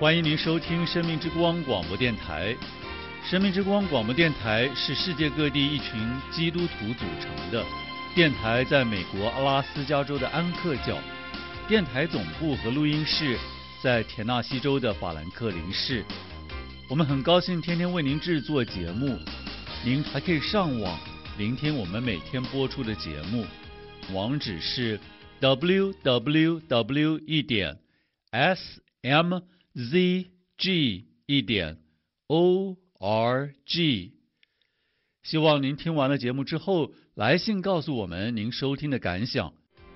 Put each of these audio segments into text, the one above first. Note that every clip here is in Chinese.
欢迎您收听生命之光广播电台。生命之光广播电台是世界各地一群基督徒组成的电台，在美国阿拉斯加州的安克角，电台总部和录音室在田纳西州的法兰克林市。我们很高兴天天为您制作节目，您还可以上网聆听我们每天播出的节目，网址是 www.smzg.org。 希望您听完了节目之后，来信告诉我们您收听的感想。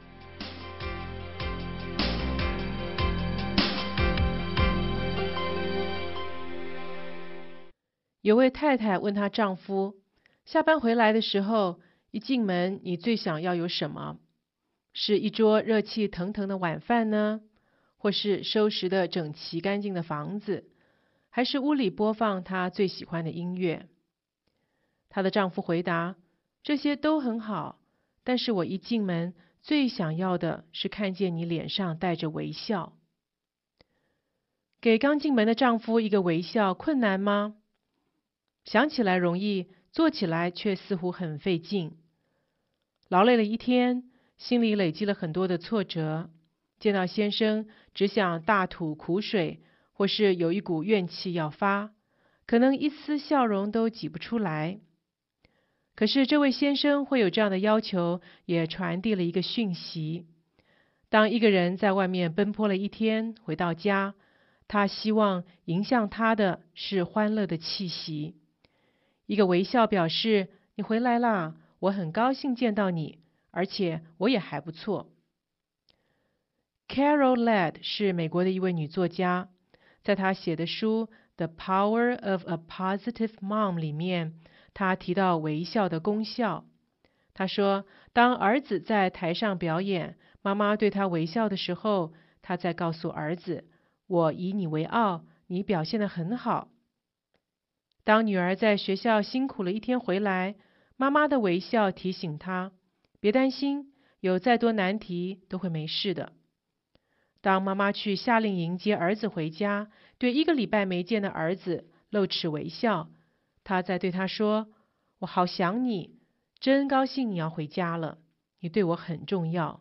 有位太太问她丈夫，下班回来的时候，一进门你最想要有什么？是一桌热气腾腾的晚饭呢？或是收拾的整齐干净的房子？还是屋里播放她最喜欢的音乐？她的丈夫回答，这些都很好，但是我一进门最想要的是看见你脸上带着微笑。给刚进门的丈夫一个微笑困难吗？想起来容易，做起来却似乎很费劲。劳累了一天，心里累积了很多的挫折，见到先生只想大吐苦水，或是有一股怨气要发，可能一丝笑容都挤不出来。可是这位先生会有这样的要求，也传递了一个讯息：当一个人在外面奔波了一天，回到家，他希望迎向他的是欢乐的气息。一个微笑表示你回来啦，我很高兴见到你，而且我也还不错。Carol Ladd 是美国的一位女作家，在她写的书《The Power of a Positive Mom》里面，她提到微笑的功效。她说，当儿子在台上表演，妈妈对他微笑的时候，她在告诉儿子，我以你为傲，你表现得很好。当女儿在学校辛苦了一天回来，妈妈的微笑提醒她，别担心，有再多难题都会没事的。当妈妈去夏令营接儿子回家，对1个礼拜没见的儿子露齿微笑，她在对他说，我好想你，真高兴你要回家了，你对我很重要。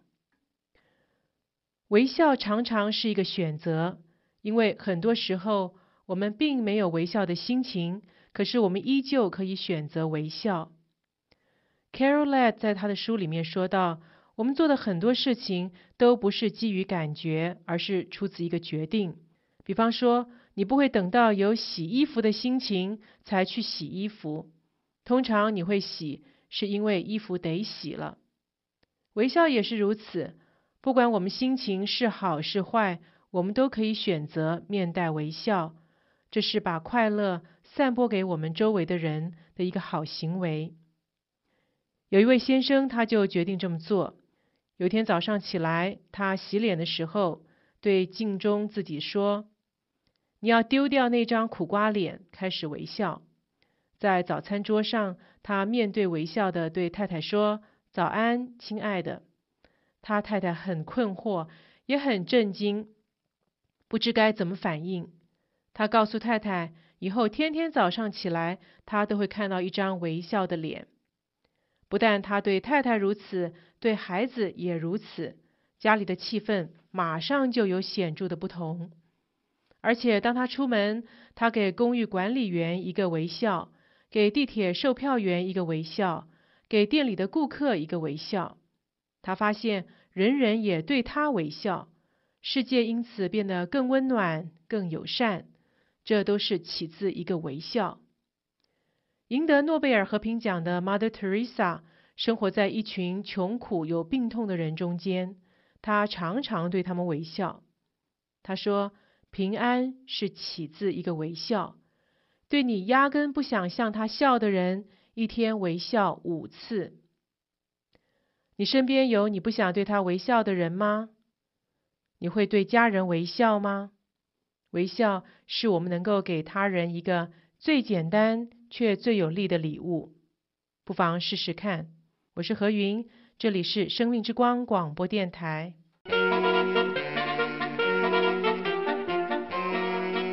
微笑常常是一个选择，因为很多时候我们并没有微笑的心情，可是我们依旧可以选择微笑。Carol Ladd 在她的书里面说到，我们做的很多事情都不是基于感觉，而是出自一个决定。比方说，你不会等到有洗衣服的心情才去洗衣服，通常你会洗，是因为衣服得洗了。微笑也是如此，不管我们心情是好是坏，我们都可以选择面带微笑，这是把快乐散播给我们周围的人的一个好行为。有一位先生，他就决定这么做。有天早上起来，他洗脸的时候，对镜中自己说，你要丢掉那张苦瓜脸，开始微笑。在早餐桌上，他面对微笑的对太太说，早安，亲爱的。他太太很困惑，也很震惊，不知该怎么反应。他告诉太太，以后天天早上起来，他都会看到一张微笑的脸。不但他对太太如此，对孩子也如此，家里的气氛马上就有显著的不同。而且当他出门，他给公寓管理员一个微笑，给地铁售票员一个微笑，给店里的顾客一个微笑。他发现人人也对他微笑，世界因此变得更温暖、更友善，这都是起自一个微笑。赢得诺贝尔和平奖的 Mother Teresa 生活在一群穷苦有病痛的人中间，她常常对他们微笑。她说，平安是起自一个微笑，对你压根不想向他笑的人，一天微笑5次。你身边有你不想对他微笑的人吗？你会对家人微笑吗？微笑是我们能够给他人一个最简单却最有力的礼物，不妨试试看。我是何云，这里是生命之光广播电台。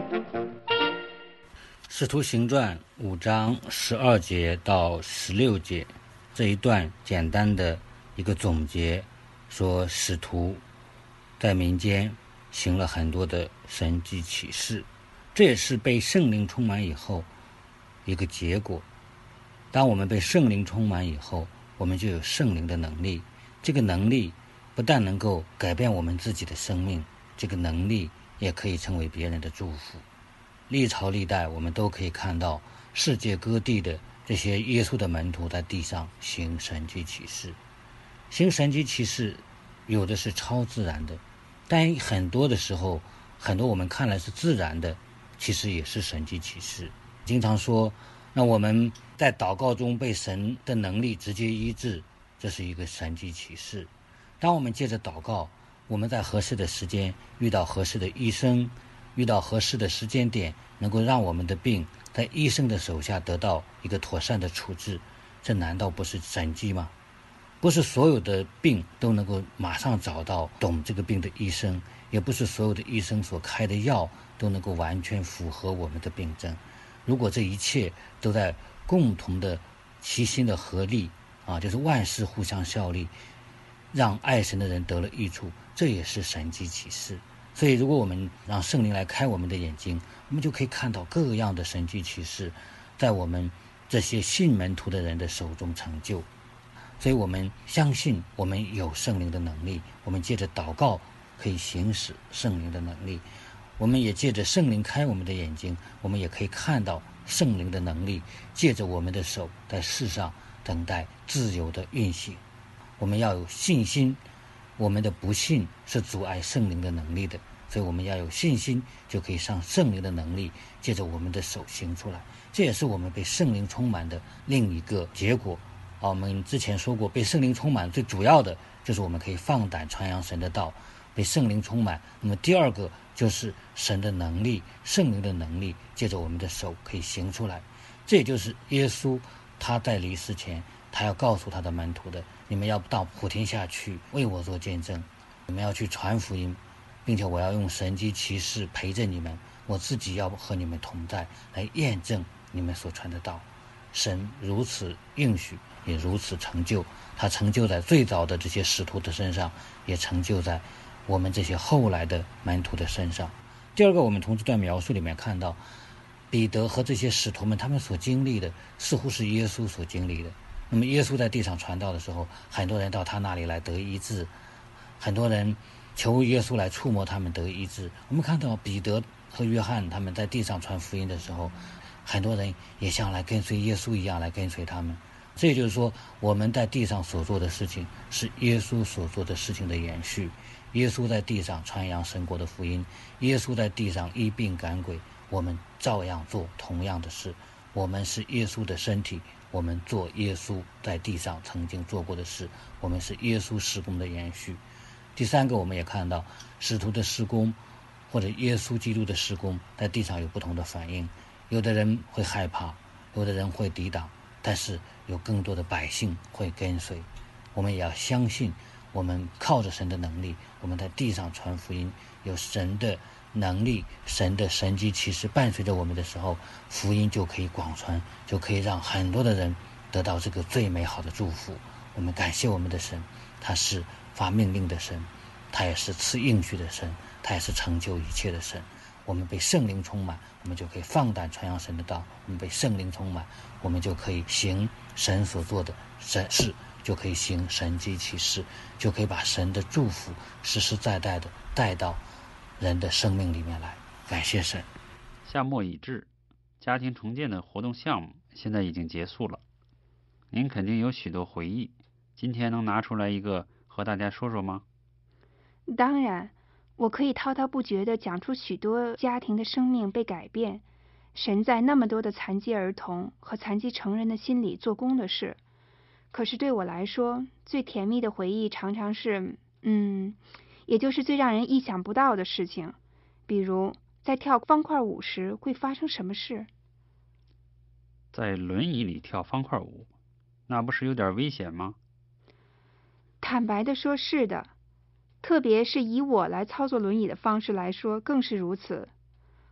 使徒行传5章12节到16节这一段简单的一个总结，说使徒在民间行了很多的神迹奇事，这也是被圣灵充满以后一个结果。当我们被圣灵充满以后，我们就有圣灵的能力，这个能力不但能够改变我们自己的生命，这个能力也可以成为别人的祝福。历朝历代我们都可以看到世界各地的这些耶稣的门徒在地上行神迹奇事。行神迹奇事有的是超自然的，但很多的时候，很多我们看来是自然的，其实也是神迹奇事。经常说，那我们在祷告中被神的能力直接医治，这是一个神迹奇事。当我们借着祷告，我们在合适的时间遇到合适的医生，遇到合适的时间点，能够让我们的病在医生的手下得到一个妥善的处置，这难道不是神迹吗？不是所有的病都能够马上找到懂这个病的医生，也不是所有的医生所开的药都能够完全符合我们的病症。如果这一切都在共同的齐心的合力就是万事互相效力，让爱神的人得了益处，这也是神迹奇事。所以如果我们让圣灵来开我们的眼睛，我们就可以看到各样的神迹奇事在我们这些信门徒的人的手中成就。所以我们相信我们有圣灵的能力，我们借着祷告可以行使圣灵的能力，我们也借着圣灵开我们的眼睛，我们也可以看到圣灵的能力借着我们的手在世上等待自由的运行。我们要有信心，我们的不信是阻碍圣灵的能力的，所以我们要有信心，就可以让圣灵的能力借着我们的手行出来。这也是我们被圣灵充满的另一个结果。我们之前说过，被圣灵充满最主要的就是我们可以放胆传扬神的道，被圣灵充满。那么第二个就是神的能力，圣灵的能力借着我们的手可以行出来。这也就是耶稣他在离世前他要告诉他的门徒的，你们要到普天下去为我做见证，你们要去传福音，并且我要用神迹奇事陪着你们，我自己要和你们同在，来验证你们所传的道。神如此应许，也如此成就，他成就在最早的这些使徒的身上，也成就在我们这些后来的门徒的身上。第二个，我们从这段描述里面看到，彼得和这些使徒们他们所经历的似乎是耶稣所经历的。那么耶稣在地上传道的时候，很多人到他那里来得医治，很多人求耶稣来触摸他们得医治。我们看到彼得和约翰他们在地上传福音的时候，很多人也像来跟随耶稣一样来跟随他们。这也就是说，我们在地上所做的事情是耶稣所做的事情的延续。耶稣在地上传扬神国的福音，耶稣在地上医病赶鬼，我们照样做同样的事。我们是耶稣的身体，我们做耶稣在地上曾经做过的事，我们是耶稣事工的延续。第三个，我们也看到使徒的事工或者耶稣基督的事工在地上有不同的反应，有的人会害怕，有的人会抵挡，但是有更多的百姓会跟随。我们也要相信，我们靠着神的能力，我们在地上传福音，有神的能力，神的神迹奇事伴随着我们的时候，福音就可以广传，就可以让很多的人得到这个最美好的祝福。我们感谢我们的神，他是发命令的神，他也是赐应许的神，他也是成就一切的神。我们被圣灵充满，我们就可以放胆传扬神的道。我们被圣灵充满，我们就可以行神所做的事，就可以行神迹奇事，就可以把神的祝福实实在在的带到人的生命里面来。感谢神。 夏末已至，家庭重建的活动项目现在已经结束了，您肯定有许多回忆，今天能拿出来一个和大家说说吗？ 当然，我可以滔滔不绝地讲出许多家庭的生命被改变，神在那么多的残疾儿童和残疾成人的心里做工的事。可是对我来说，最甜蜜的回忆常常是也就是最让人意想不到的事情，比如在跳方块舞时会发生什么事。 在轮椅里跳方块舞，那不是有点危险吗？ 坦白地说，是的，特别是以我来操作轮椅的方式来说，更是如此。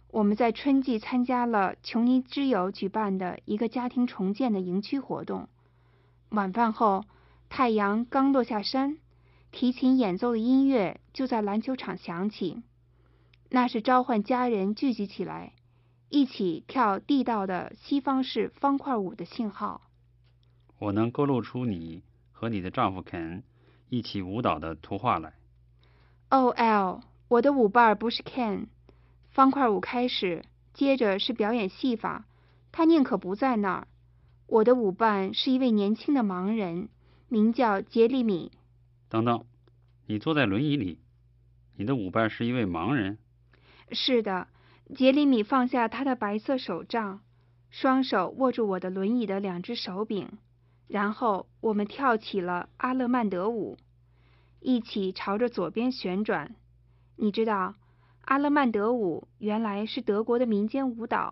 我们在春季参加了琼尼之友举办的一个家庭重建的营区活动。晚饭后，太阳刚落下山，提琴演奏的音乐就在篮球场响起。那是召唤家人聚集起来，一起跳地道的西方式方块舞的信号。 我能勾勒出你和你的丈夫肯一起舞蹈的图画来。 哦 ，L， 我的舞伴不是 Ken。方块舞开始，接着是表演戏法，他宁可不在那儿。我的舞伴是一位年轻的盲人，名叫杰里米。 等等，你坐在轮椅里，你的舞伴是一位盲人？ 是的，杰里米放下他的白色手杖，双手握住我的轮椅的两只手柄，然后我们跳起了阿勒曼德舞，一起朝着左边旋转。你知道，阿勒曼德舞原来是德国的民间舞蹈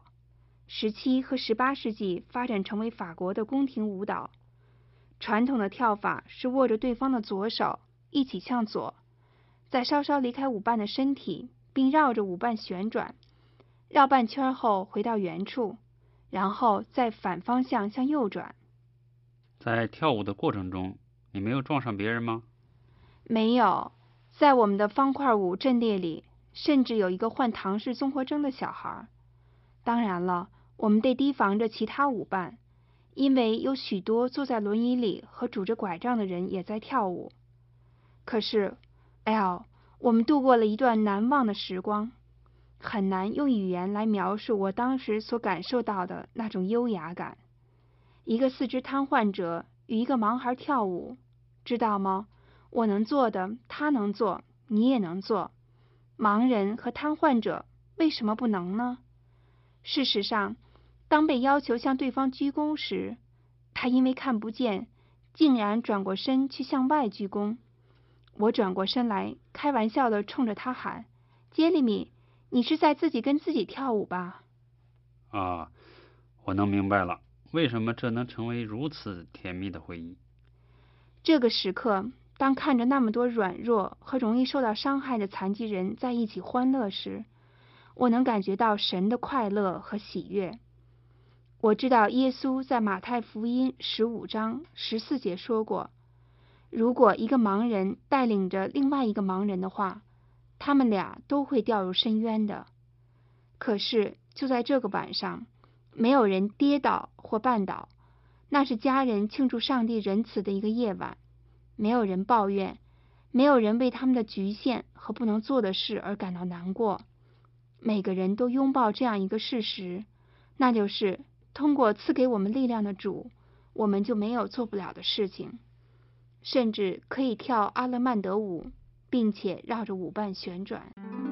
，17和18世纪发展成为法国的宫廷舞蹈。传统的跳法是握着对方的左手，一起向左，再稍稍离开舞伴的身体，并绕着舞伴旋转，绕半圈后回到原处，然后再反方向向右转。 在跳舞的过程中，你没有撞上别人吗？ 没有，在我们的方块舞阵列里，甚至有一个患唐氏综合征的小孩。当然了，我们得提防着其他舞伴，因为有许多坐在轮椅里和拄着拐杖的人也在跳舞。可是 ，L， 我们度过了一段难忘的时光，很难用语言来描述我当时所感受到的那种优雅感。一个四肢瘫痪者与一个盲孩跳舞，知道吗？我能做的，他能做，你也能做。盲人和瘫痪者为什么不能呢？事实上，当被要求向对方鞠躬时，他因为看不见，竟然转过身去向外鞠躬。我转过身来，开玩笑地冲着他喊：“杰里米，你是在自己跟自己跳舞吧？” 啊，我能明白了，为什么这能成为如此甜蜜的回忆。 这个时刻，当看着那么多软弱和容易受到伤害的残疾人在一起欢乐时，我能感觉到神的快乐和喜悦。我知道耶稣在马太福音15章14节说过，如果一个盲人带领着另外一个盲人的话，他们俩都会掉入深渊的。可是就在这个晚上，没有人跌倒或绊倒，那是家人庆祝上帝仁慈的一个夜晚。没有人抱怨，没有人为他们的局限和不能做的事而感到难过。每个人都拥抱这样一个事实，那就是通过赐给我们力量的主，我们就没有做不了的事情，甚至可以跳阿勒曼德舞，并且绕着舞伴旋转。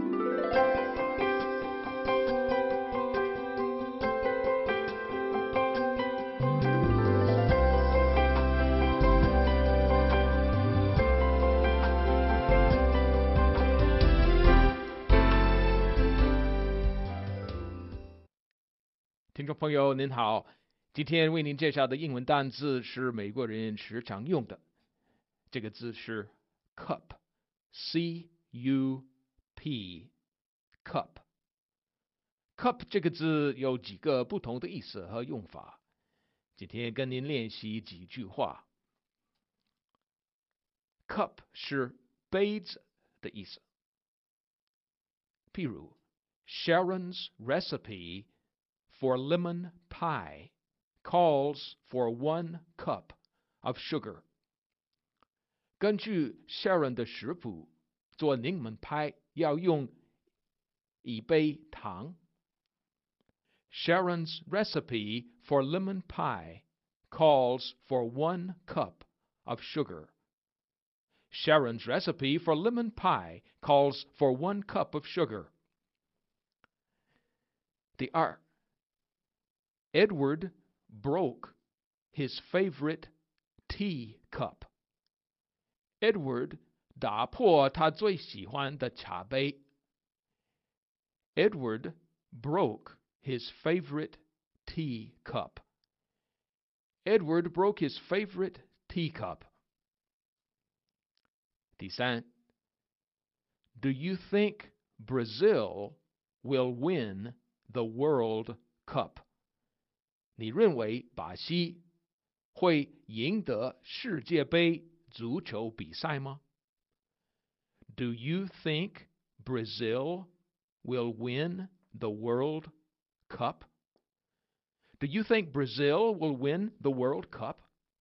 听众朋友您好，今天为您介绍的英文单字是美国人时常用的，这个字是 cup， C-U-P， cup。 cup 这个字有几个不同的意思和用法，今天跟您练习几句话。 cup 是杯子的意思，譬如 Sharon's recipe for lemon pie calls for 1 cup of sugar. 根据 Sharon 的食谱，做柠檬派要用1杯糖。Sharon's recipe for lemon pie calls for 1 cup of sugar. Sharon's recipe for lemon pie calls for 1 cup of sugar. 第二， Edward broke his favorite tea cup. Edward 打破他最喜欢的茶杯。Edward broke his favorite tea cup. Edward broke his favorite tea cup. 第三， Do you think Brazil will win the World Cup? 你认为巴西会赢得世界杯足球比赛吗？ Do you think Brazil will win the World Cup? Do you think Brazil will win the World Cup?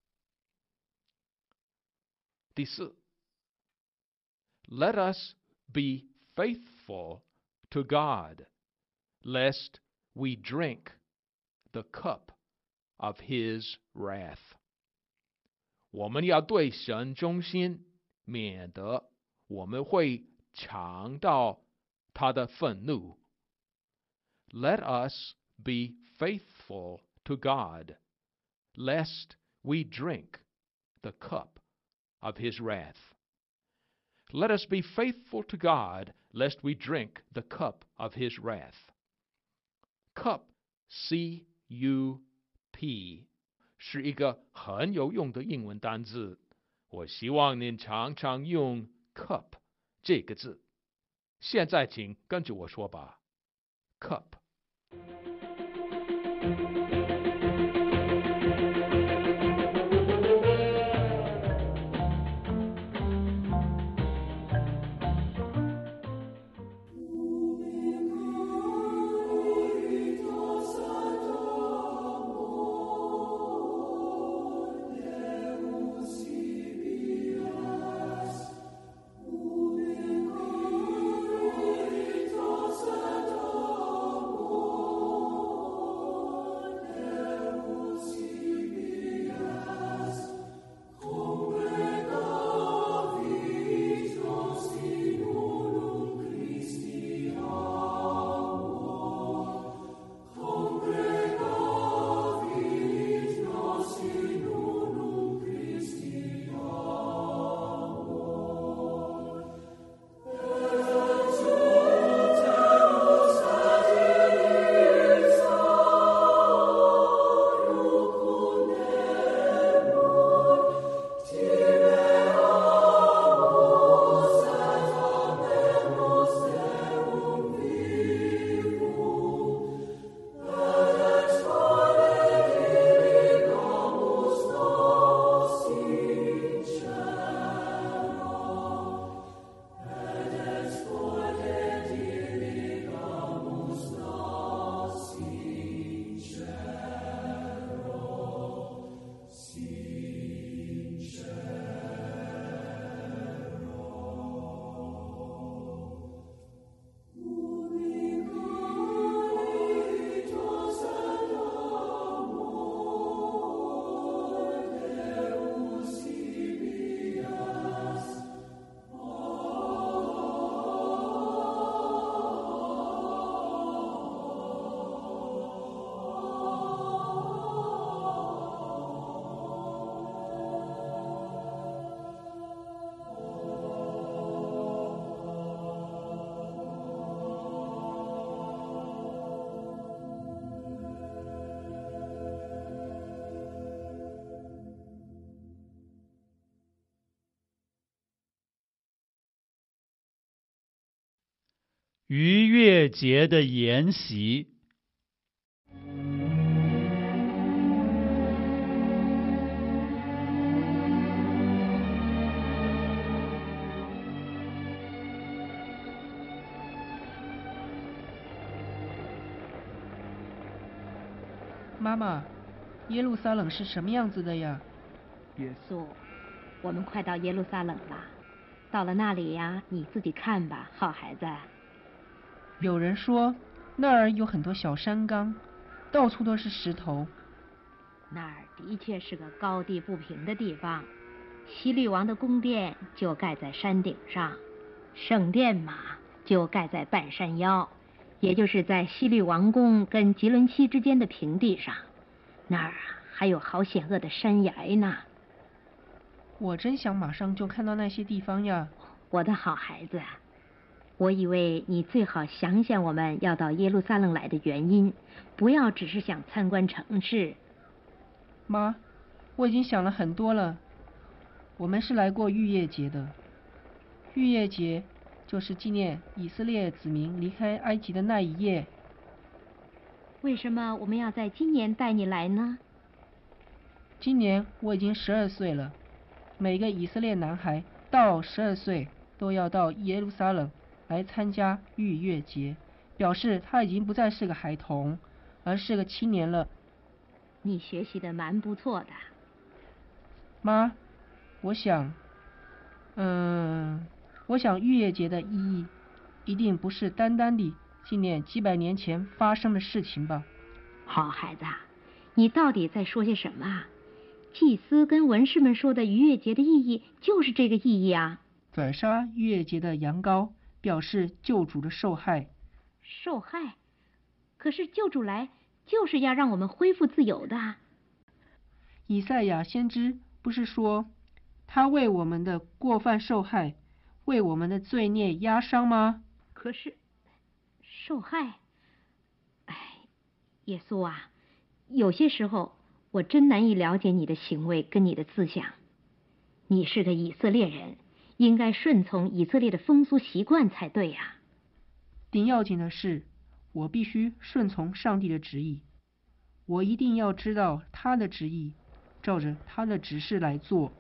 第四 Let us be faithful to God, lest we drink the cup of His wrath. 我们要对神忠心，免得我们会尝到他的愤怒。Let us be faithful to God, lest we drink the cup of His wrath. Let us be faithful to God, lest we drink the cup of His wrath. Cup, C-U-P, 是一个很有用的英文单字。我希望您常常用 cup 这个字。现在请跟着我说吧。Cup。 逾越节的筵席。 妈妈，耶路撒冷是什么样子的呀？ 约素，我们快到耶路撒冷了。到了那里呀，你自己看吧，好孩子。 有人说那儿有很多小山岗，到处都是石头。 那儿的确是个高低不平的地方。希律王的宫殿就盖在山顶上，圣殿嘛就盖在半山腰，也就是在希律王宫跟吉伦西之间的平地上。那儿啊还有好险恶的山崖呢。 我真想马上就看到那些地方呀。 我的好孩子，我以为你最好想想我们要到耶路撒冷来的原因，不要只是想参观城市。 妈，我已经想了很多了。我们是来过逾越节的。逾越节就是纪念以色列子民离开埃及的那一夜。 为什么我们要在今年带你来呢？ 今年我已经12岁了，每个以色列男孩到12岁都要到耶路撒冷来参加逾越节，表示他已经不再是个孩童，而是个青年了。 你学习的蛮不错的。 妈，我想逾越节的意义一定不是单单地纪念几百年前发生的事情吧？ 好孩子，你到底在说些什么啊？祭司跟文士们说的逾越节的意义就是这个意义啊。 宰杀逾越节的羊羔表示救主的受害。 受害？可是救主来就是要让我们恢复自由的。 以赛亚先知不是说他为我们的过犯受害，为我们的罪孽压伤吗？ 可是受害，耶稣啊，有些时候我真难以了解你的行为跟你的思想。你是个以色列人，应该顺从以色列的风俗习惯才对呀。 顶要紧的是，我必须顺从上帝的旨意，我一定要知道他的旨意，照着他的指示来做。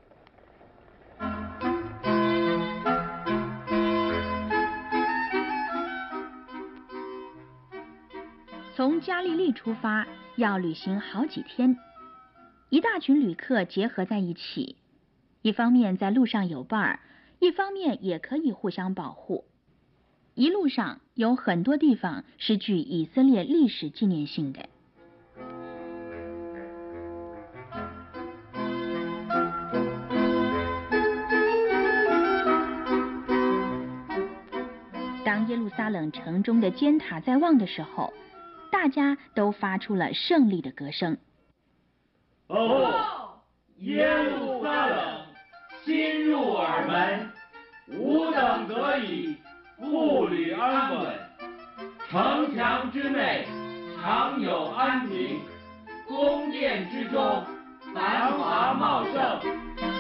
从加利利出发，要旅行好几天，一大群旅客结合在一起，一方面在路上有伴儿，一方面也可以互相保护。一路上有很多地方是具以色列历史纪念性的。当耶路撒冷城中的尖塔在望的时候，大家都发出了胜利的歌声。 哦，耶路撒冷，新入耳门，吾等得以步履安稳，城墙之内常有安平，宫殿之中繁华茂盛。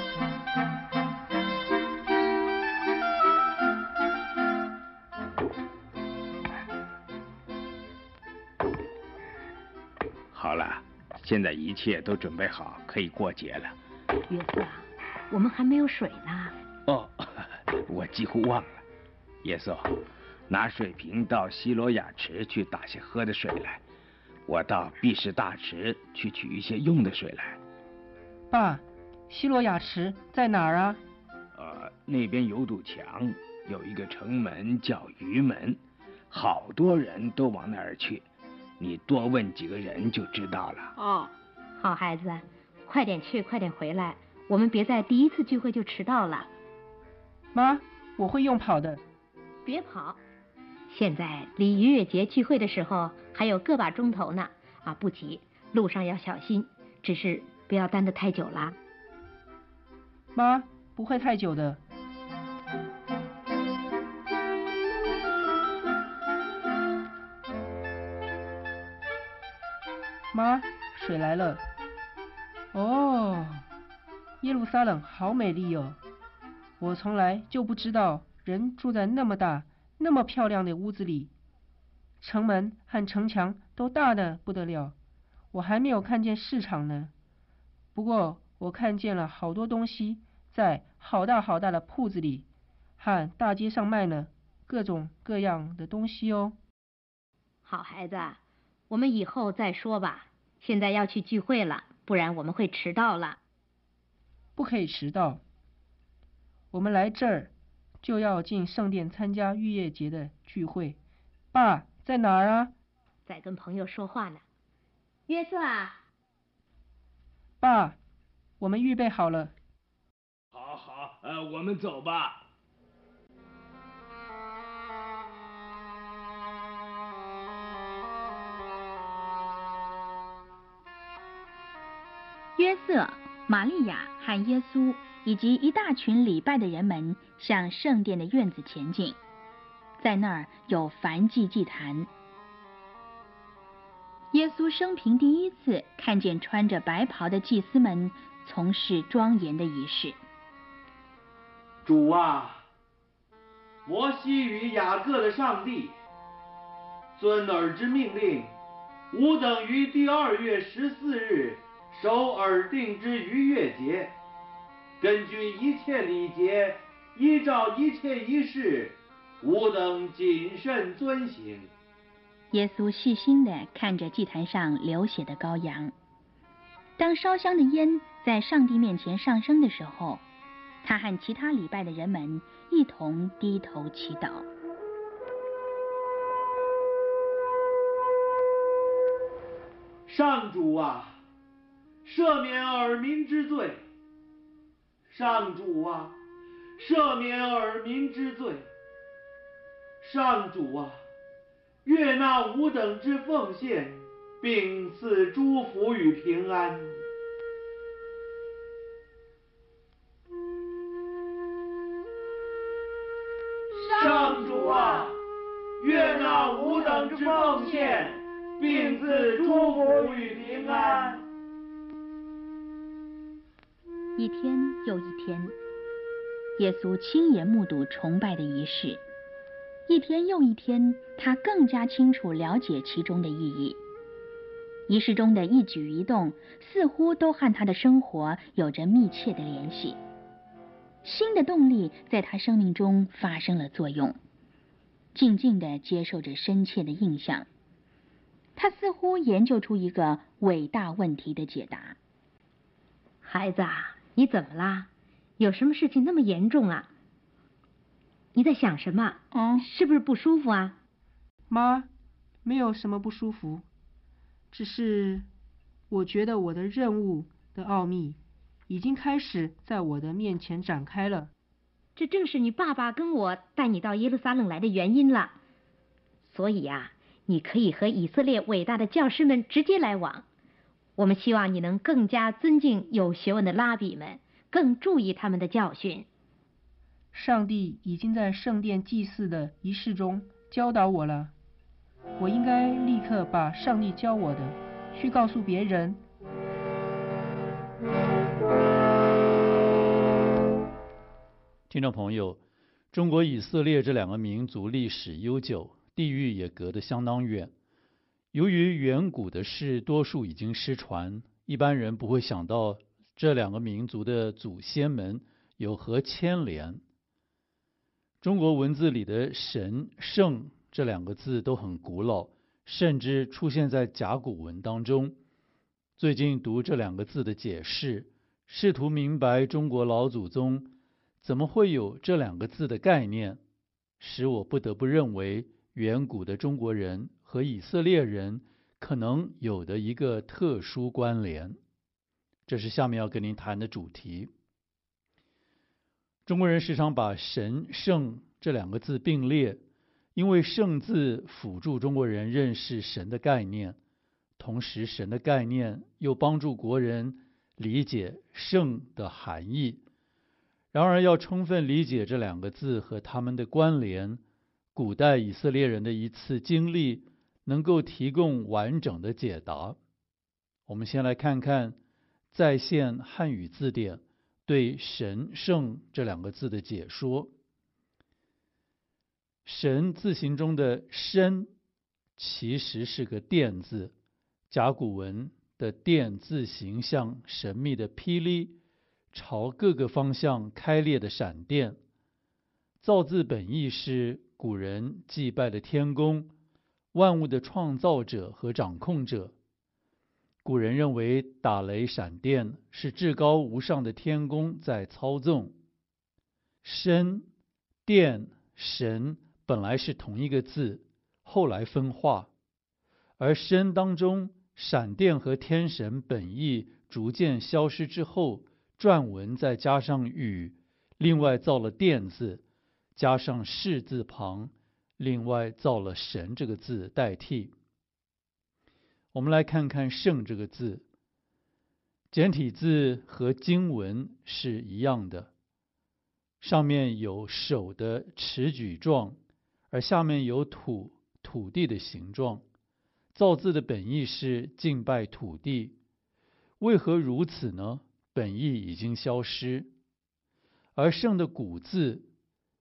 好了，现在一切都准备好，可以过节了。 约瑟，我们还没有水呢。 哦，我几乎忘了。耶稣，拿水瓶到西罗亚池去打些喝的水来，我到毕士大池去取一些用的水来。 爸，西罗亚池在哪儿啊？ 那边有堵墙，有一个城门叫鱼门，好多人都往那儿去。你多问几个人就知道了。 哦，好孩子，快点去，快点回来，我们别在第一次聚会就迟到了。 妈，我会用跑的。 别跑，现在离逾越节聚会的时候还有个把钟头呢。不急，路上要小心，只是不要耽得太久啦。 妈，不会太久的。妈，水来了。哦，耶路撒冷好美丽哦！我从来就不知道人住在那么大、那么漂亮的屋子里，城门和城墙都大得不得了。我还没有看见市场呢，不过我看见了好多东西在好大好大的铺子里和大街上卖呢，各种各样的东西哦。 好孩子，我们以后再说吧，现在要去聚会了，不然我们会迟到了。 不可以迟到，我们来这儿就要进圣殿参加逾越节的聚会。爸在哪儿啊？ 在跟朋友说话呢。约瑟啊！ 爸，我们预备好了。 好，我们走吧。 约瑟、玛利亚和耶稣以及一大群礼拜的人们向圣殿的院子前进，在那儿有燔祭祭坛。耶稣生平第一次看见穿着白袍的祭司们从事庄严的仪式。 主啊， 摩西与雅各的上帝，遵尔之命令，吾等于第2月14日守尔定之逾越节，根据一切礼节，依照一切仪式，吾等谨慎遵行。 耶稣细心地看着祭坛上流血的羔羊。当烧香的烟在上帝面前上升的时候，他和其他礼拜的人们一同低头祈祷。 上主啊，赦免尔民之罪！上主啊，赦免尔民之罪！上主啊，悦纳吾等之奉献，并赐祝福与平安。上主啊，悦纳吾等之奉献，并赐祝福与平安。 一天又一天，耶稣亲眼目睹崇拜的仪式。一天又一天，他更加清楚了解其中的意义。仪式中的一举一动，似乎都和他的生活有着密切的联系。新的动力在他生命中发生了作用，静静地接受着深切的印象。他似乎研究出一个伟大问题的解答。 孩子啊，你怎么啦？有什么事情那么严重啊？你在想什么？是不是不舒服啊？ 妈，没有什么不舒服，只是我觉得我的任务的奥秘已经开始在我的面前展开了。 这正是你爸爸跟我带你到耶路撒冷来的原因了。所以啊，你可以和以色列伟大的教师们直接来往。我们希望你能更加尊敬有学问的拉比们，更注意他们的教训。 上帝已经在圣殿祭祀的仪式中教导我了，我应该立刻把上帝教我的去告诉别人。 听众朋友，中国以色列这两个民族历史悠久，地域也隔得相当远。由于远古的事多数已经失传，一般人不会想到这两个民族的祖先们有何牵连。中国文字里的神、圣这两个字都很古老，甚至出现在甲骨文当中。最近读这两个字的解释，试图明白中国老祖宗怎么会有这两个字的概念，使我不得不认为远古的中国人和以色列人可能有的一个特殊关联。这是下面要跟您谈的主题。中国人时常把神、圣这两个字并列，因为圣字辅助中国人认识神的概念，同时神的概念又帮助国人理解圣的含义。然而要充分理解这两个字和他们的关联，古代以色列人的一次经历能够提供完整的解答。我们先来看看在线汉语字典对神、圣这两个字的解说。神字形中的身其实是个殿字，甲骨文的殿字形像神秘的霹雳，朝各个方向开裂的闪电。造字本意是古人祭拜的天公，万物的创造者和掌控者。古人认为打雷闪电是至高无上的天公在操纵。身、殿、神本来是同一个字，后来分化。而身当中闪电和天神本意逐渐消失之后，篆文再加上雨，另外造了殿字，加上士字旁，另外造了神这个字代替。我们来看看圣这个字，简体字和经文是一样的，上面有手的持举状，而下面有土地的形状。造字的本意是敬拜土地，为何如此呢？本意已经消失。而圣的古字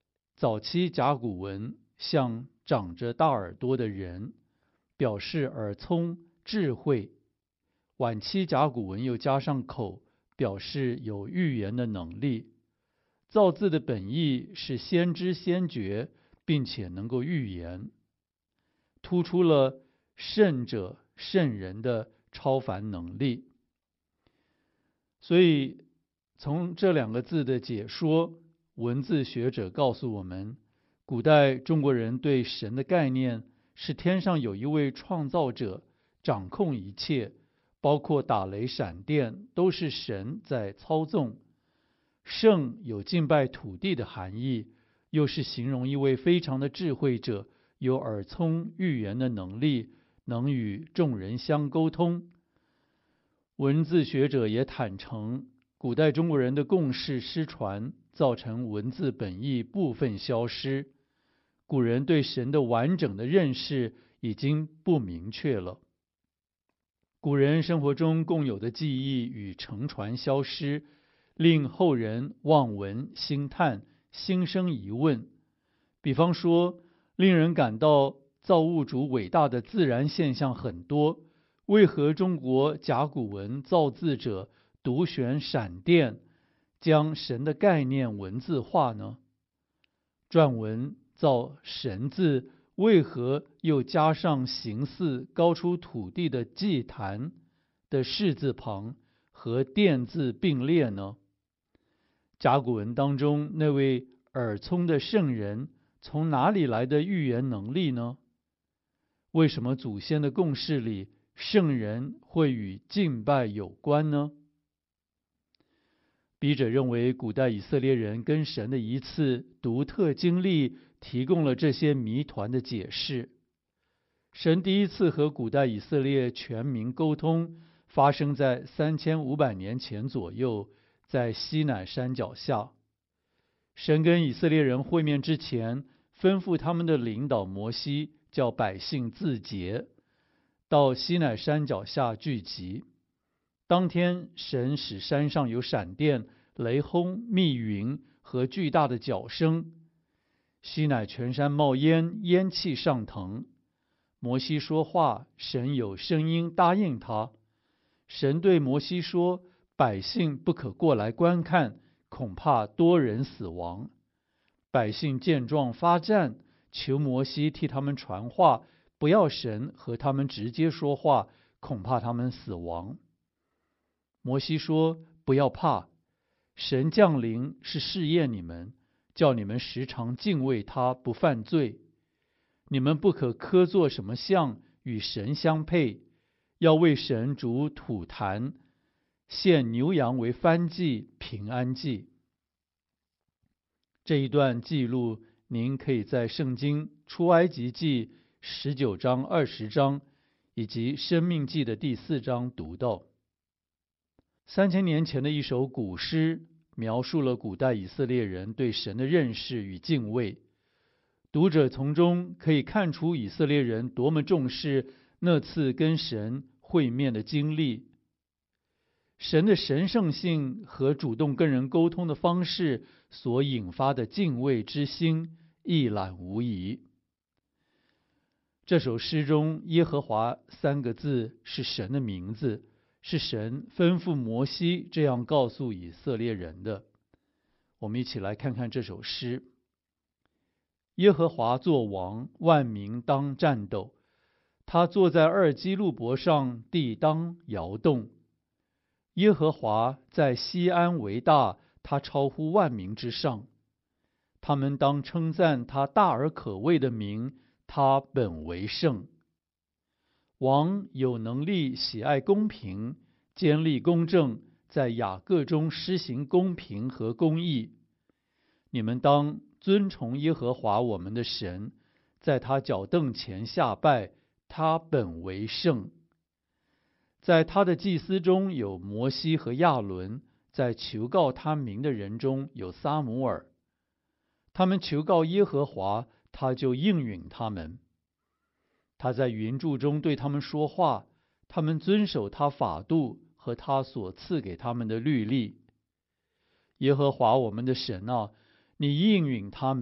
早期甲骨文像长着大耳朵的人，表示耳聪智慧；晚期甲骨文又加上口，表示有预言的能力。造字的本意是先知先觉，并且能够预言，突出了圣者圣人的超凡能力。所以从这两个字的解说，文字学者告诉我们，古代中国人对神的概念是天上有一位创造者，掌控一切，包括打雷闪电，都是神在操纵。圣有敬拜土地的含义，又是形容一位非常的智慧者，有耳聪预言的能力，能与众人相沟通。文字学者也坦诚，古代中国人的共识失传，造成文字本意部分消失，古人对神的完整的认识已经不明确了。古人生活中共有的记忆与承传消失，令后人望闻兴叹，心生疑问。比方说，令人感到造物主伟大的自然现象很多，为何中国甲骨文造字者独选闪电，将神的概念文字化呢？篆文造神字，为何又加上形似高出土地的祭坛的士字旁和殿字并列呢？甲骨文当中那位耳聪的圣人从哪里来的预言能力呢？为什么祖先的共识里圣人会与敬拜有关呢？笔者认为，古代以色列人跟神的一次独特经历提供了这些谜团的解释。神第一次和古代以色列全民沟通，发生在3500年前左右，在西乃山脚下。神跟以色列人会面之前，吩咐他们的领导摩西，叫百姓自洁，到西乃山脚下聚集。当天，神使山上有闪电、雷轰、密云和巨大的角声，西乃全山冒烟，烟气上腾。摩西说话，神有声音答应他。神对摩西说，百姓不可过来观看，恐怕多人死亡。百姓见状发战，求摩西替他们传话，不要神和他们直接说话，恐怕他们死亡。摩西说，不要怕，神降临是试验你们，叫你们时常敬畏他，不犯罪。你们不可刻作什么像与神相配，要为神煮土坛，献牛羊为燔祭、平安祭。这一段记录您可以在圣经出埃及记19章、20章以及生命记的第4章读到。3000年前的一首古诗描述了古代以色列人对神的认识与敬畏，读者从中可以看出以色列人多么重视那次跟神会面的经历。神的神圣性和主动跟人沟通的方式所引发的敬畏之心一览无遗。这首诗中耶和华3个字是神的名字，是神吩咐摩西这样告诉以色列人的。我们一起来看看这首诗。耶和华作王，万民当战斗。他坐在二基路伯上，地当摇动。耶和华在西安为大，他超乎万民之上。他们当称赞他大而可畏的名，他本为圣。王有能力，喜爱公平，坚立公正，在雅各中施行公平和公义。你们当尊崇耶和华我们的神，在他脚凳前下拜，他本为圣。在他的祭司中有摩西和亚伦，在求告他名的人中有撒母耳。他们求告耶和华，他就应允他们。他在云柱中对他们说话，他们遵守他法度和他所赐给他们的律例。耶和华我们的神啊，你应允他们，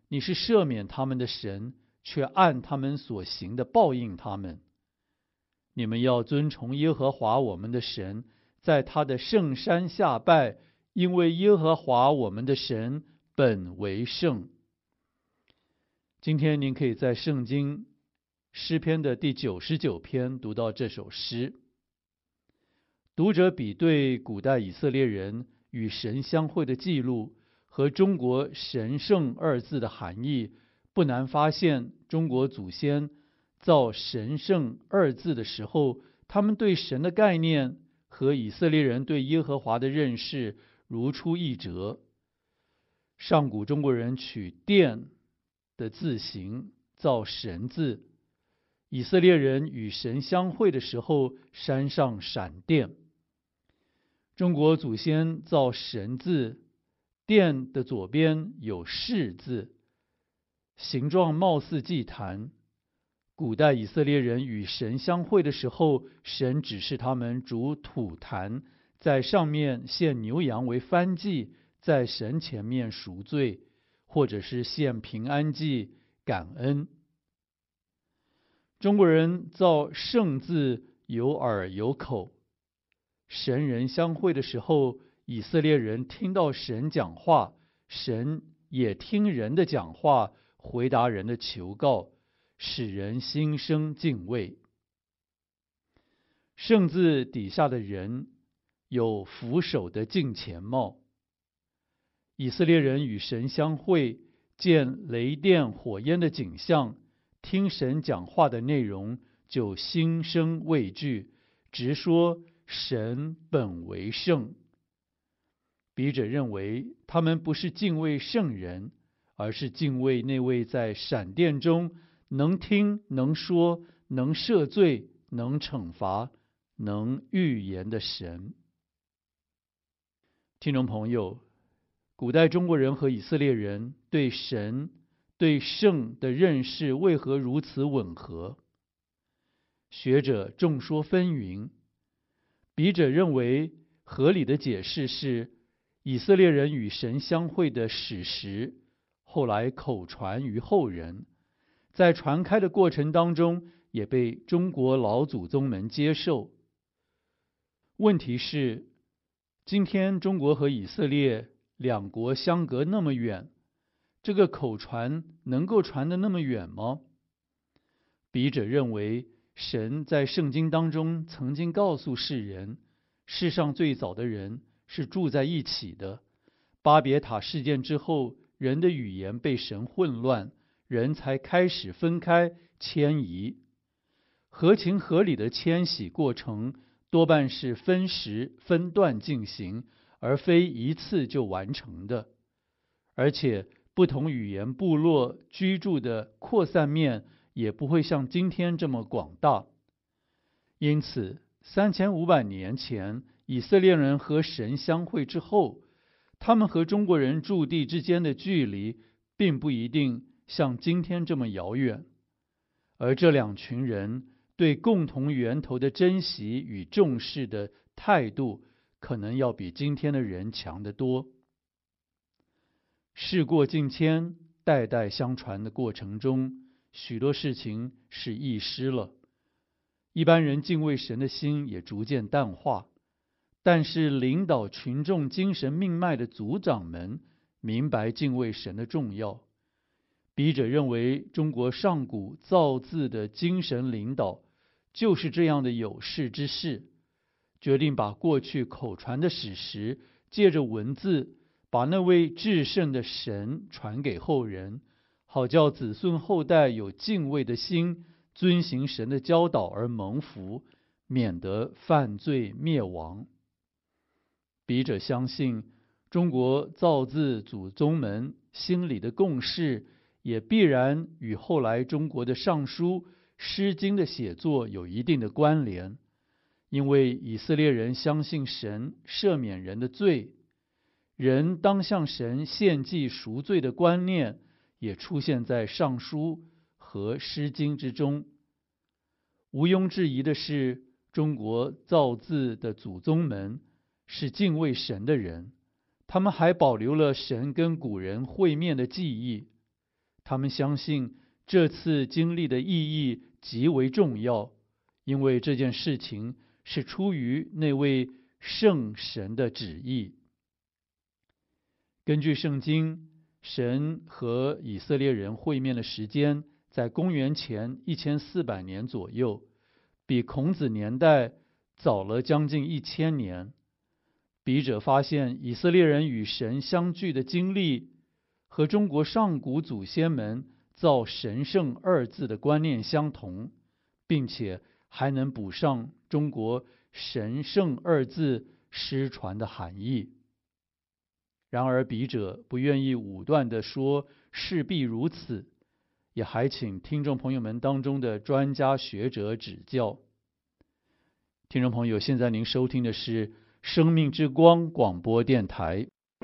你是赦免他们的神，却按他们所行的报应他们。你们要尊崇耶和华我们的神，在他的圣山下拜，因为耶和华我们的神本为圣。今天您可以在圣经诗篇的第99篇读到这首诗。读者比对古代以色列人与神相会的记录和中国神圣二字的含义，不难发现中国祖先造神圣二字的时候，他们对神的概念和以色列人对耶和华的认识如出一辙。上古中国人取殿的字形造神字，以色列人与神相会的时候，山上闪电。中国祖先造神字，殿的左边有示字，形状貌似祭坛。古代以色列人与神相会的时候，神指示他们筑土坛，在上面献牛羊为燔祭，在神前面赎罪，或者是献平安祭感恩。中国人造圣字有耳有口，神人相会的时候，以色列人听到神讲话，神也听人的讲话，回答人的求告，使人心生敬畏。圣字底下的人有俯首的敬虔貌。以色列人与神相会，见雷电火焰的景象，听神讲话的内容，就心生畏惧，直说神本为圣。笔者认为，他们不是敬畏圣人，而是敬畏那位在闪电中能听、能说、能赦罪、能惩罚、能预言的神。听众朋友，古代中国人和以色列人对神、对圣的认识为何如此吻合？学者众说纷纭。笔者认为，合理的解释是，以色列人与神相会的史实，后来口传于后人，在传开的过程当中，也被中国老祖宗们接受。问题是，今天中国和以色列两国相隔那么远，这个口传能够传得那么远吗？笔者认为，神在圣经当中曾经告诉世人，世上最早的人是住在一起的。巴别塔事件之后，人的语言被神混乱，人才开始分开迁移。合情合理的迁徙过程多半是分时分段进行，而非一次就完成的。而且不同语言部落居住的扩散面也不会像今天这么广大。因此3500年前以色列人和神相会之后，他们和中国人驻地之间的距离并不一定像今天这么遥远，而这两群人对共同源头的珍惜与重视的态度，可能要比今天的人强得多。事过境迁，代代相传的过程中，许多事情是易失了，一般人敬畏神的心也逐渐淡化。但是领导群众精神命脉的族长们明白敬畏神的重要。笔者认为，中国上古造字的精神领导就是这样的有识之士，决定把过去口传的史实，借着文字把那位至圣的神传给后人，好叫子孙后代有敬畏的心，遵行神的教导而蒙福，免得犯罪灭亡。笔者相信，中国造字祖宗们心里的共识，也必然与后来中国的尚书、诗经的写作有一定的关联。因为以色列人相信神赦免人的罪，人当向神献祭赎罪的观念，也出现在尚书和诗经之中。毋庸置疑的是，中国造字的祖宗们是敬畏神的人，他们还保留了神跟古人会面的记忆。 他们相信这次经历的意义极为重要，因为这件事情是出于那位圣神的旨意。根据圣经，神和以色列人会面的时间在公元前1400年左右，比孔子年代早了将近1000年。笔者发现以色列人与神相聚的经历和中国上古祖先们造神圣二字的观念相同，并且还能补上中国神圣二字失传的含义。然而笔者不愿意武断地说势必如此，也还请听众朋友们当中的专家学者指教。听众朋友，现在您收听的是生命之光广播电台。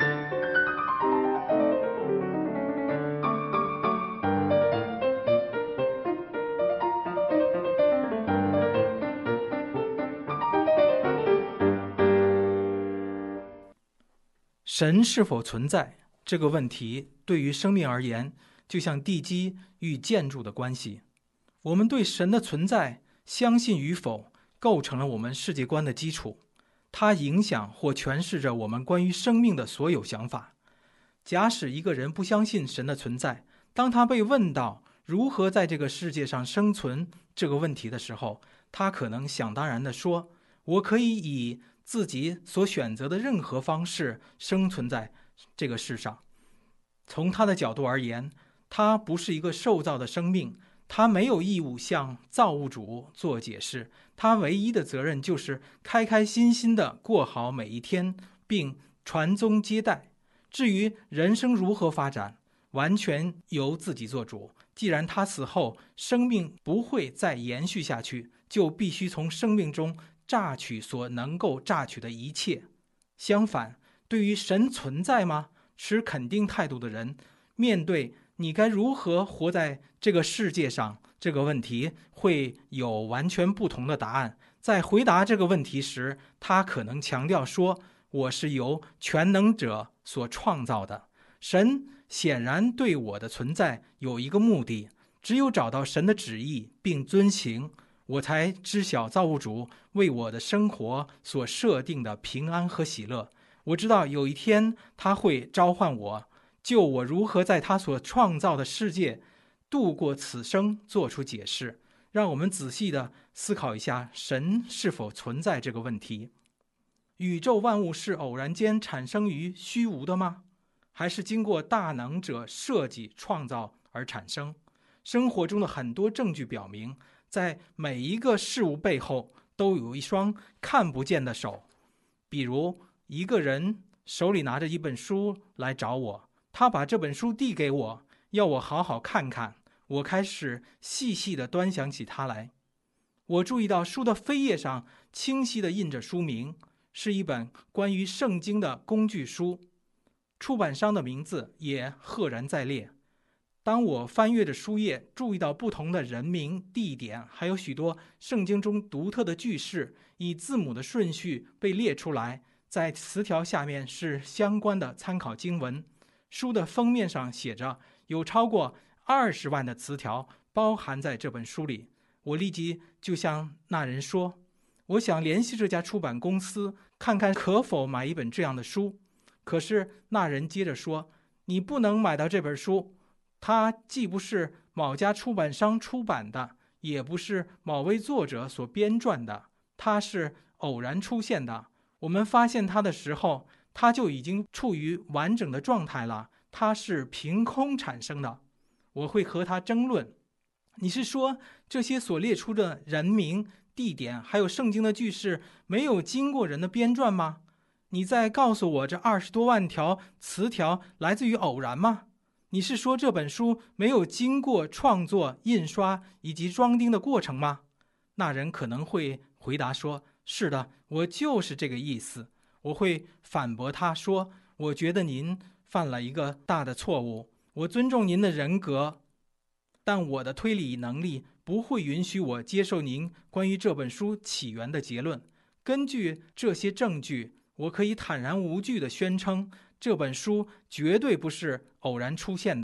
神是否存在这个问题，对于生命而言，就像地基与建筑的关系。我们对神的存在相信与否，构成了我们世界观的基础，它影响或诠释着我们关于生命的所有想法。假使一个人不相信神的存在，当他被问到如何在这个世界上生存这个问题的时候，他可能想当然地说，我可以以自己所选择的任何方式生存在这个世上。从他的角度而言，他不是一个受造的生命，他没有义务向造物主做解释，他唯一的责任就是开开心心地过好每一天，并传宗接代。至于人生如何发展，完全由自己做主。既然他死后生命不会再延续下去，就必须从生命中榨取所能够榨取的一切。相反，对于神存在吗？持肯定态度的人，面对你该如何活在这个世界上这个问题，会有完全不同的答案。在回答这个问题时，他可能强调说，我是由全能者所创造的。神显然对我的存在有一个目的，只有找到神的旨意并遵行，我才知晓造物主为我的生活所设定的平安和喜乐。我知道有一天他会召唤我，就我如何在他所创造的世界度过此生做出解释。让我们仔细地思考一下神是否存在这个问题。宇宙万物是偶然间产生于虚无的吗？还是经过大能者设计创造而产生？生活中的很多证据表明，在每一个事物背后都有一双看不见的手。比如一个人手里拿着一本书来找我，他把这本书递给我，要我好好看看。我开始细细地端详起它来。我注意到书的扉页上清晰地印着书名，是一本关于圣经的工具书，出版商的名字也赫然在列。当我翻阅着书页，注意到不同的人名、地点，还有许多圣经中独特的句式，以字母的顺序被列出来，在词条下面是相关的参考经文。书的封面上写着有超过20万的词条包含在这本书里。我立即就向那人说，我想联系这家出版公司，看看可否买一本这样的书。可是那人接着说，你不能买到这本书，它既不是某家出版商出版的，也不是某位作者所编撰的，它是偶然出现的。我们发现它的时候，它就已经处于完整的状态了，它是凭空产生的。我会和他争论，你是说这些所列出的人名、地点还有圣经的句式没有经过人的编撰吗？你再告诉我，这20多万条词条来自于偶然吗？你是说这本书没有经过创作、印刷以及装订的过程吗？那人可能会回答说，是的，我就是这个意思。我会反驳他说，我觉得您犯了一个大的错误。我尊重您的人格，但我的推理能力不会允许我接受您关于这本书起源的结论。根据这些证据，我可以坦然无惧地宣称，这本书绝对不是偶然出现的。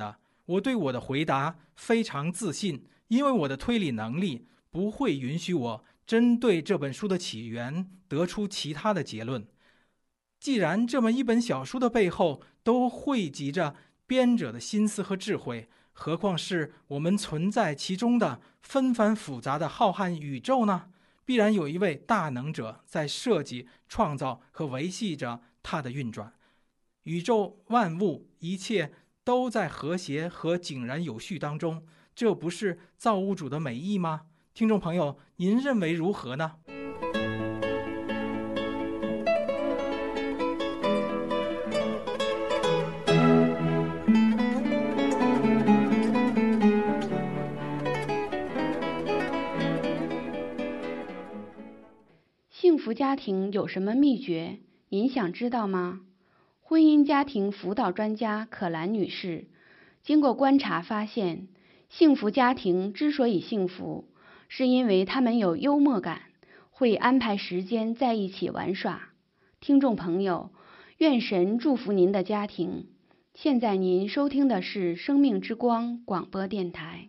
我对我的回答非常自信，因为我的推理能力不会允许我针对这本书的起源得出其他的结论。既然这么一本小书的背后都汇集着编者的心思和智慧，何况是我们存在其中的纷繁复杂的浩瀚宇宙呢？必然有一位大能者在设计、创造和维系着它的运转。宇宙万物一切都在和谐和井然有序当中，这不是造物主的美意吗？听众朋友，您认为如何呢？ 幸福家庭有什么秘诀？您想知道吗？婚姻家庭辅导专家可兰女士经过观察发现，幸福家庭之所以幸福，是因为他们有幽默感，会安排时间在一起玩耍。听众朋友，愿神祝福您的家庭。现在您收听的是生命之光广播电台。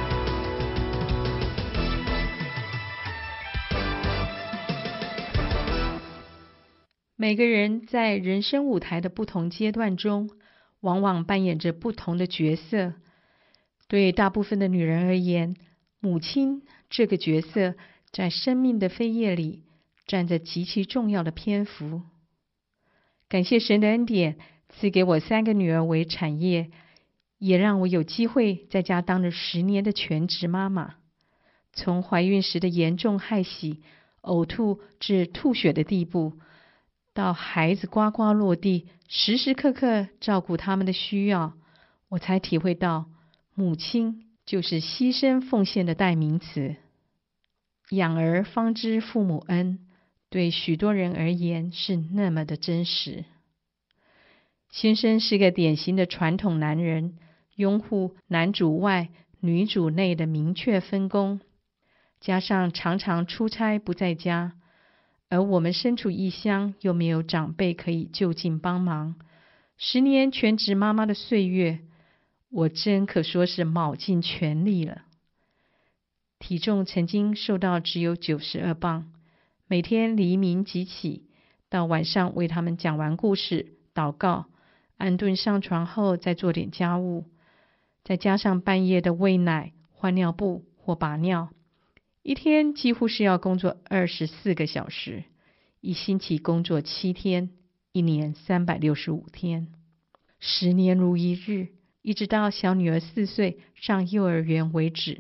每个人在人生舞台的不同阶段中，往往扮演着不同的角色。对大部分的女人而言，母亲这个角色在生命的扉页里占着极其重要的篇幅。感谢神的恩典，赐给我3个女儿为产业，也让我有机会在家当了10年的全职妈妈。从怀孕时的严重害喜、呕吐至吐血的地步，到孩子呱呱落地，时时刻刻照顾他们的需要，我才体会到母亲就是牺牲奉献的代名词。养儿方知父母恩，对许多人而言是那么的真实。先生是个典型的传统男人，拥护男主外女主内的明确分工，加上常常出差不在家，而我们身处异乡，又没有长辈可以就近帮忙。10年全职妈妈的岁月，我真可说是卯尽全力了。体重曾经瘦到只有92磅，每天黎明即起，到晚上为他们讲完故事、祷告，安顿上床后再做点家务，再加上半夜的喂奶、换尿布或把尿，一天几乎是要工作24个小时，一星期工作7天，一年365天，10年如一日，一直到小女儿4岁上幼儿园为止。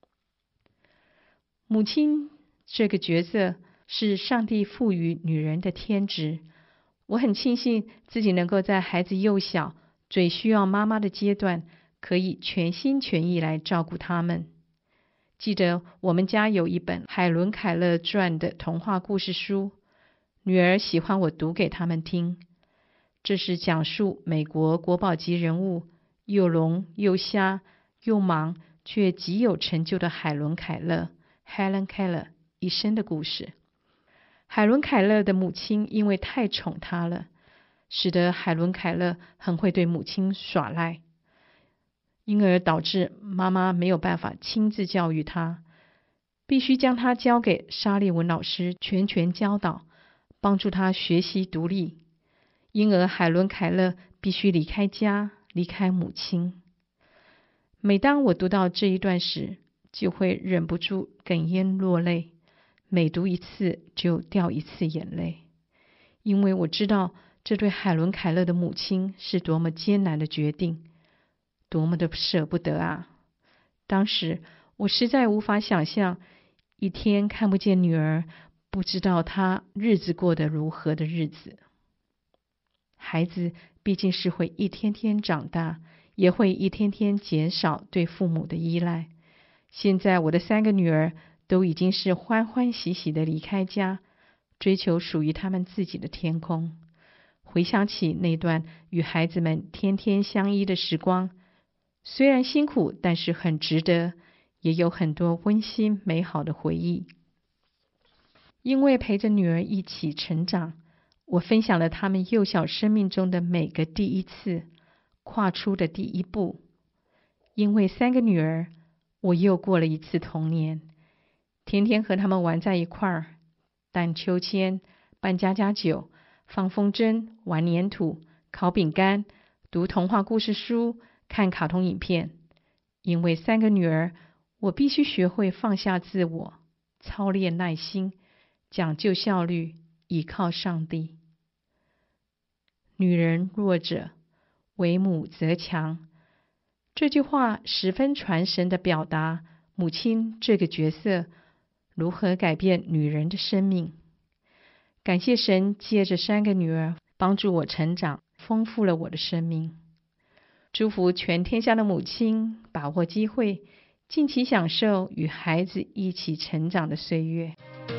母亲这个角色是上帝赋予女人的天职，我很庆幸自己能够在孩子幼小、最需要妈妈的阶段，可以全心全意来照顾他们。记得我们家有一本海伦·凯勒传的童话故事书，女儿喜欢我读给他们听。这是讲述美国国宝级人物，又聋又瞎又忙却极有成就的海伦·凯勒 Helen Keller 一生的故事。海伦·凯勒的母亲因为太宠她了，使得海伦·凯勒很会对母亲耍赖，因而导致妈妈没有办法亲自教育她，必须将她交给沙利文老师全权教导，帮助她学习独立。因而海伦·凯勒必须离开家，离开母亲。每当我读到这一段时，就会忍不住哽咽落泪，每读一次就掉一次眼泪，因为我知道这对海伦·凯勒的母亲是多么艰难的决定，多么的舍不得啊！当时我实在无法想象一天看不见女儿，不知道她日子过得如何的日子。孩子毕竟是会一天天长大，也会一天天减少对父母的依赖。现在我的3个女儿都已经是欢欢喜喜的离开家，追求属于他们自己的天空。回想起那段与孩子们天天相依的时光，虽然辛苦，但是很值得，也有很多温馨美好的回忆。因为陪着女儿一起成长，我分享了他们幼小生命中的每个第一次，跨出的第一步。 因为3个女儿，我又过了一次童年，天天和她们玩在一块儿，荡秋千、扮家家酒、放风筝、玩粘土、烤饼干、读童话故事书、看卡通影片。因为3个女儿，我必须学会放下自我，操练耐心，讲究效率，依靠上帝。女人弱者，为母则强。这句话十分传神地表达母亲这个角色如何改变女人的生命。感谢神借着3个女儿帮助我成长，丰富了我的生命。祝福全天下的母亲把握机会，尽情享受与孩子一起成长的岁月。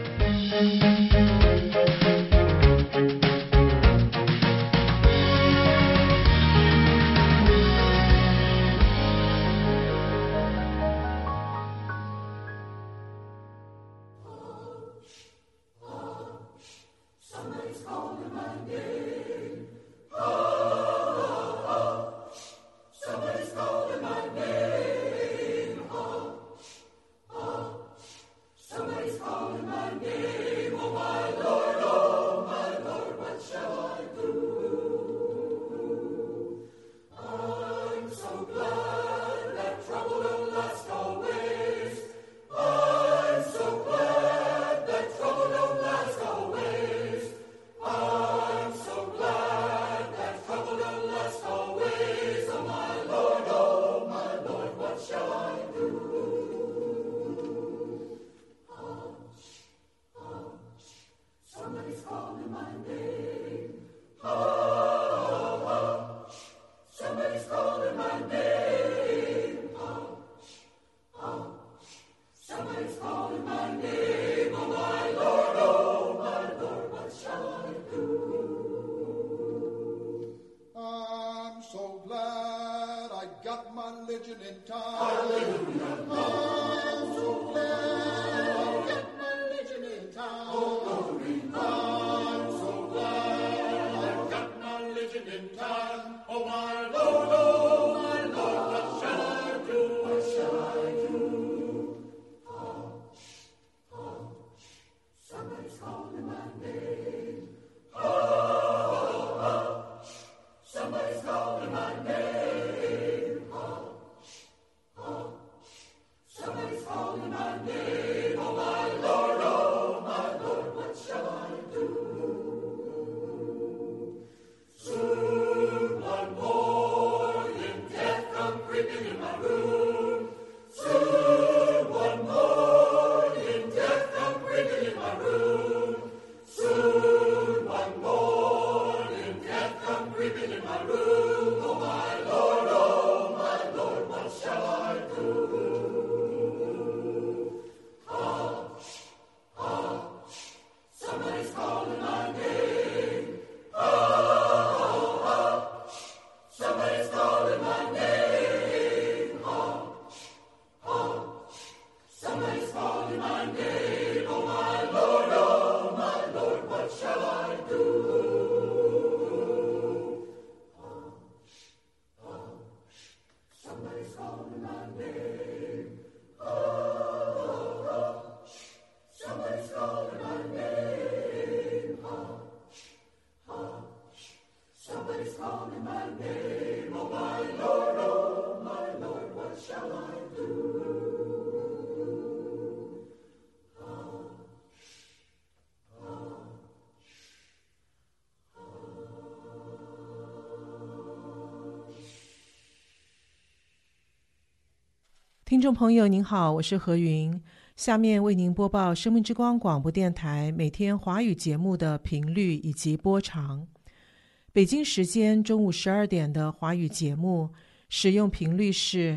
听众朋友您好，我是何云，下面为您播报生命之光广播电台每天华语节目的频率以及播长。北京时间中午12点的华语节目使用频率是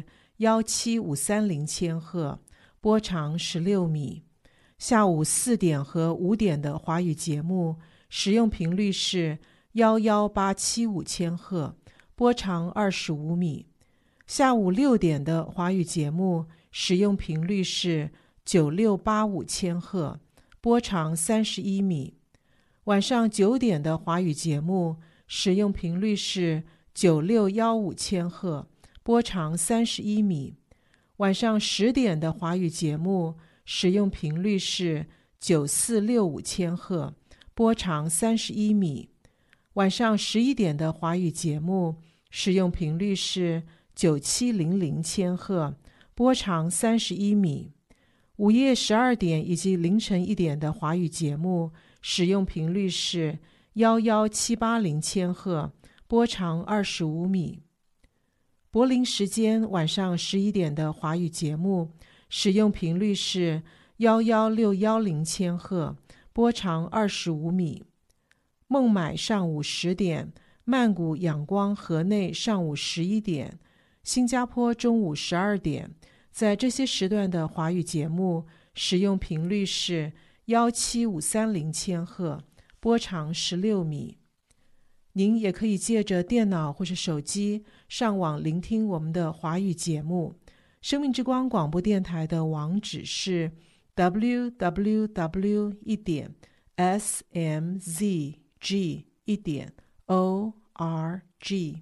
17530千赫，波长16米。下午4点和5点的华语节目使用频率是11875千赫，波长25米。下午6点的华语节目使用频率是9685千赫，波长31米。晚上9点的华语节目使用频率是9615千赫， 波长31米。晚上10点的华语节目使用频率是9465千赫，波长31米。晚上11点的华语节目使用频率是9700千赫，波长31米。午夜12点以及凌晨1点的华语节目使用频率是11780千赫，波长25米。柏林时间晚上11点的华语节目使用频率是11610千赫，波长25米。孟买上午10点，曼谷仰光河内上午11点，新加坡中午12点，在这些时段的华语节目使用频率是17530千赫，波长16米。您也可以借着电脑或是手机上网聆听我们的华语节目。生命之光广播电台的网址是 www.smzg.org。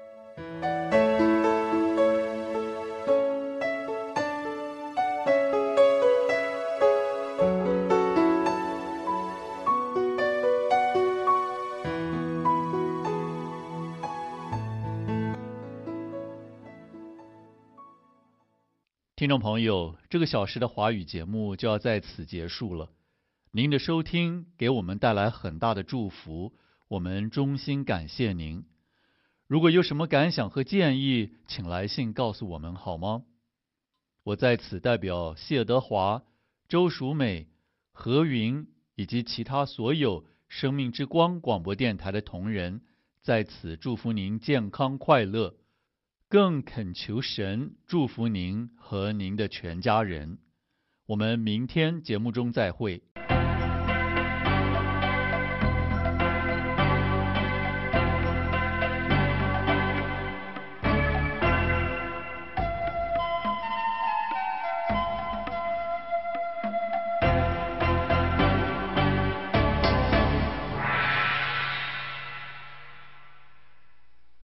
听众朋友，这个小时的华语节目就要在此结束了。您的收听给我们带来很大的祝福，我们衷心感谢您。如果有什么感想和建议，请来信告诉我们好吗？我在此代表谢德华、周淑美、何云以及其他所有生命之光广播电台的同仁，在此祝福您健康快乐，更恳求神祝福您和您的全家人。我们明天节目中再会。